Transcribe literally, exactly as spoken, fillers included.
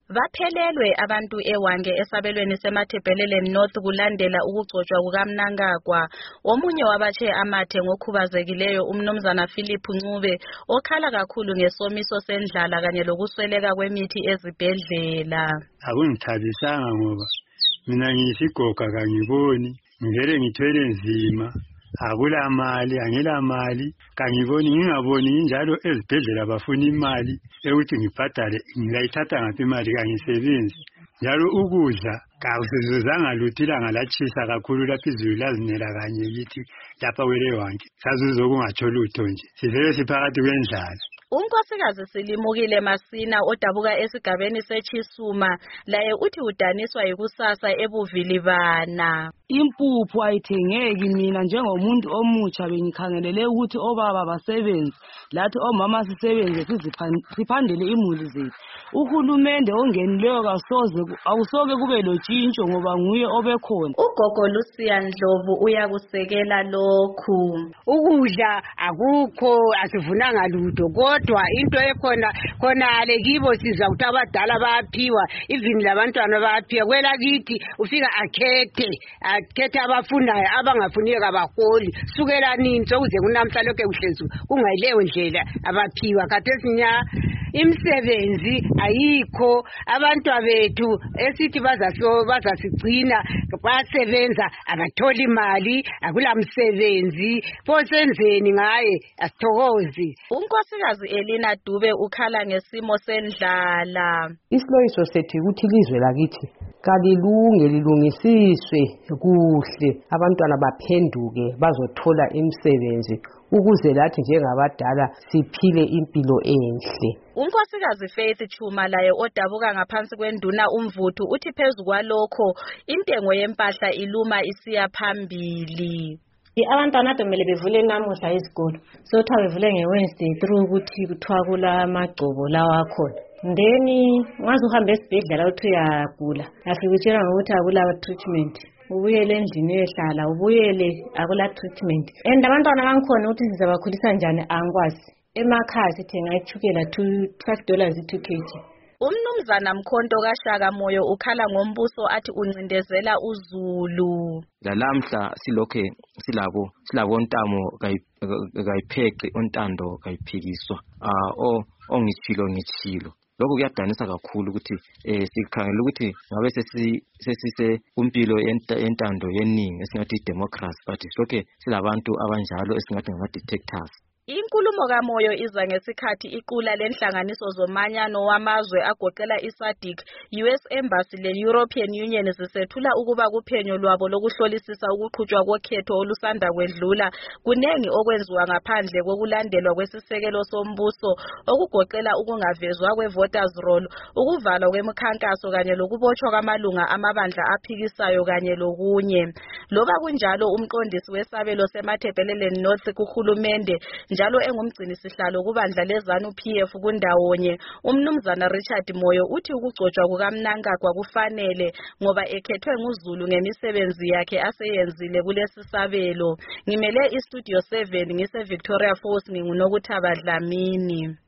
Baphelelwe abantu ewange esabelweni seMathebhelele North kulandela ukugcotshwa kukaMnangagwa. Omunye wabathe amathe ngokhubazekileyo umnumzana Philip Ncube okhala kakhulu ngesomiso sendlala kanye lokusweleka kwemithi ezibhedlela. Akungithabisanga ngoba mina ngiyisigoga kangiboni, ngivele ngithwele nzima. Akula mali, angela mali, kangiboni ngingaboni njalo ezibhedlela bafuna imali ukuthi ngibhadale, ngiyayithatha ngaphi imali kangisebenzi. Njalo ukudla kawusizuzanga luthila ngalatshisa kakhulu lapha izulu lazinela kanye yithi lapha kwele wanke. Sazuza okungatsho lutho nje. Sivele siphakathi kwendlala. Unkosikazi Silimukile Masina odabuka esigabeni seChisuma laye uthi udaniswa yikusasa ebuvilibana. Impuphu ayithengeki, mina njengomuntu omutsha bengikhangelele ukuthi obaba basebenze lathi omama sisebenze siphandele imuli zethu. Uhulumende ongenileyo kasoze awusoke kube lotshintsho ngoba nguye obekhona. Ugogo Lucia Ndlovu uyakusekela lokhu. Ukudla akukho, asivunanga lutho, kodwa into ekhona khona le kibo siza ukuthi abadala bayaphiwa, even labantwana bayaphiwa. Kwela kithi ufika akhethe akhethe abafunayo, abangafuneki abaholi. Sukela nini sokuze kunamhla lokho kuhlezu kungayileyo ndlela abaphiwa. Khathesinya imisebenzi ayikho, abantu bethu esithi bazaso bazasigcina basebenza abatholi imali, akula msebenzi. Posenzeni ngaye asithokozi. Unkosikazi Elina Dube ukhala ngesimo sendlala. Isiloyiso sethu ukuthi ilizwe lakithi kalilunge lilungisiswe kuhle, abantwana baphenduke bazothola imisebenzi ukuze lathi njengabadala siphile impilo enhle. Unkosikazi Faith Chuma laye odabuka ngaphansi kwenduna uMvuthu uthi phezu kwalokho intengo yempahla iluma isiya phambili. Abantwana domele bevule namuhla izikolo, so tha bevule ngeWednesday through ukuthi kuthiwa kula magcobo lawa akhona. Ndeni ngaze uhambe esibhedlela uthi uyagula, afike utshela ngokuthi akula treatment, ubuyele endlini ehlala, ubuyele akula treatment. And abantwana bangikhona ukuthi sizabakhulisa njani angikwazi. Emakhaya sithenga ichukela five dollars two kilograms. Umnumzana Mkhonto kaShaka Moyo ukhala ngombuso athi uncindezela uZulu. Lalamhla silokhe silabo silabo ntamo kayipheke ontando kayiphikiswa. Ah o ongithilo ngithilo. Lokho kuyadanisa kakhulu ukuthi eh sikhangela ukuthi ngabe sesi sesise kumpilo yentando yeningi esingathi democracy, but sonke silabantu abanjalo esingathi ngama detectors. Inkulumo kaMoyo iza ngesikhathi iqula lenhlanganiso zomanyano wamazwe agoqela iSADC, U S Embassy le European Union zisethula ukuba kuphenyo lwabo lokuhlolisisa ukuqhutshwa kokhetho olusanda kwedlula kunengi okwenziwa ngaphandle kokulandelwa kwesisekelo sombuso okugoqela ukungavezwa kwe-voters roll, ukuvalwa kwemikhankaso kanye lokubotshwa kwamalunga amabandla aphikisayo kanye lokunye. Loba kunjalo umqondisi wesabelo seMathebhelele North kuhulumende njalo engumgcini sihlalo kubandla leZANU P F kundawonye umnumzana Richard Moyo uthi ukugcotshwa kukaMnangagwa kufanele ngoba ekhethwe nguZulu ngemisebenzi yakhe aseyenzile kulesi sabelo. Ngimele iStudio seven ngise Victoria Falls, nginguNokuthaba Dlamini.